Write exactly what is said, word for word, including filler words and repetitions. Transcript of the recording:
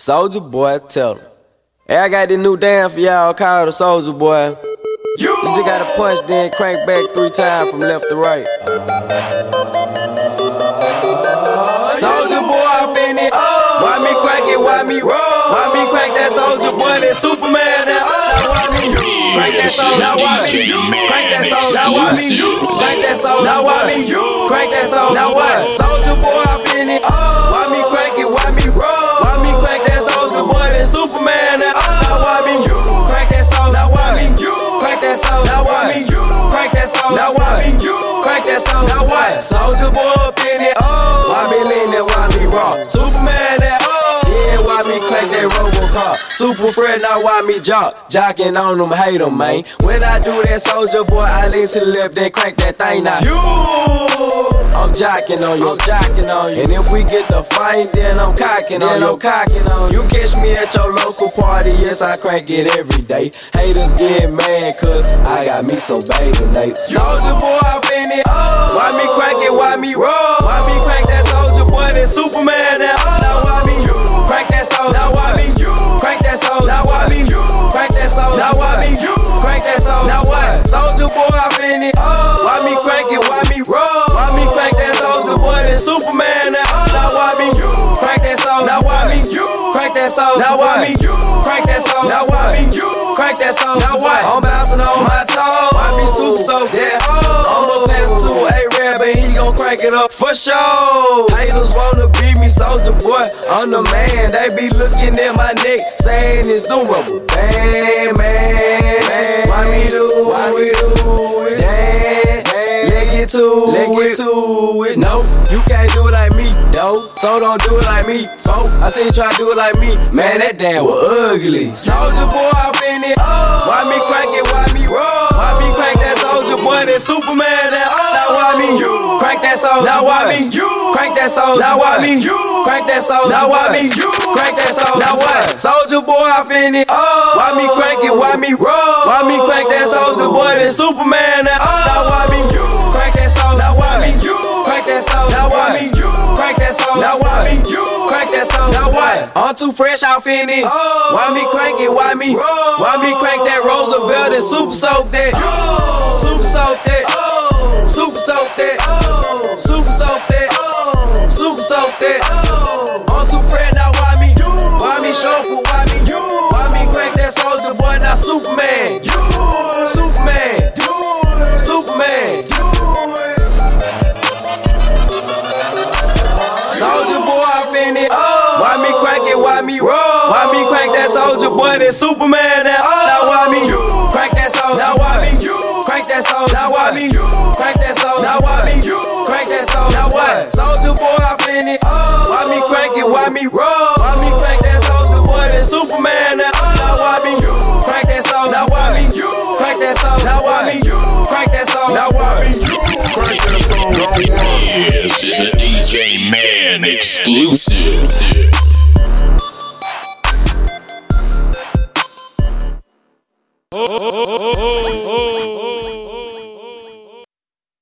Soulja Boy, tell them. Hey, I got this new dance for y'all called the Soulja Boy. You just gotta punch, then crank back three times from left to right. Soulja Boy, I finna. Why me crank it? Why me roll? Why me crank that Soulja Boy? That Superman? That oh, why me crank that Soulja? Now why me crank that Soulja? Now why me crank that Soulja? Now why me crank that Soulja? Now what? Soulja Boy, I finna. Why me crank it? Why me roll? Why me crank that Soulja Boy? That Superman? That oh, now why me crank that Soulja? Now why me crank that Soulja? Now why me crank that Soulja? Now why me crank that Soulja? Now what? Soulja Boy up in it. Oh, why me lean that? Why me rock? Superman? That why me crank that Robocop? Super Fred, now why me jock? Jocking on them, hate them, man. When I do that Soulja Boy, I lean to the left, then crank that thing now. You, I'm jocking on you, I'm jocking on you. And if we get the fight, then I'm cocking on you, I'm cocking on you. You catch me at your local party, yes, I crank it every day. Haters get mad, cause I got me some baby Nate. Soulja Boy, I finna. Why me crank it, why me roll? Why me crank that Soulja Boy, that Superman, that oh, now why me crank that Soulja? Now why me crank that Soulja? Now why me crank that Soulja? Now why me crank that Soulja? Now what? Soulja Boy, I finna. Why me crank it? Why me roll? Why me crank that Soulja Boy? That Superman? That oh, now why me crank that Soulja? Now why me crank that Soulja? Now why me crank that Soulja? Now why me crank that Soulja? Now what? I'm bouncing on my toes. Why me super so that oh? I'ma pass to A-Rab and he gon' crank it up for sure. Haters wanna beat me, Soulja Boy, I'm the man. They be looking at my neck, saying it's the rubber band, man, man. Why me do, why we do it? Damn, damn. Let get to let it, get to it. No, you can't do it like me, though. So don't do it like me, folk. I seen you try to do it like me, man. That damn was ugly. Soulja Boy, I finna. Why me crank it? Why me roll? Why me crank that Soulja Boy? That Superman? That oh, now why me crank that Soulja? Now why me crank that Soulja? Now why me crank that Soulja? Now why me crank that Soulja? Now what? Soulja Boy, I finna. Why me crank it? Why me roll? Why me crank that Soulja Boy? That Superman? That oh, now why me crank that Soulja? Now why me crank that Soulja? Now why me crank that Soulja? Now why me crank that Soulja? Now what? I'm too fresh off in it. Why me crank it? Why me? Why me crank that Roosevelt and super soak that? Super soak that. Super soak that. Super soak that. Super soak that. I'm too fresh now. Why me? Why me shuffle? Why me? Why me crank that Soulja Boy? Now Superman. Superman. Superman. Soulja Boy, I finna. Why me crank it? Why me roll? Why me crank that Soulja Boy? That Superman? That oh, now why me crank that Soulja? Now why me crank that Soulja? Now why me crank that Soulja? Now why me crank that Soulja? Now what? Soulja Boy, I finna. Why me crank it? Why me roll? Why me crank that Soulja Boy? That Superman? That oh, now why me crank that Soulja? Now why me crank that Soulja? Now why me crank that Soulja? Now why me crank that Soulja? This is a D J Man exclusive.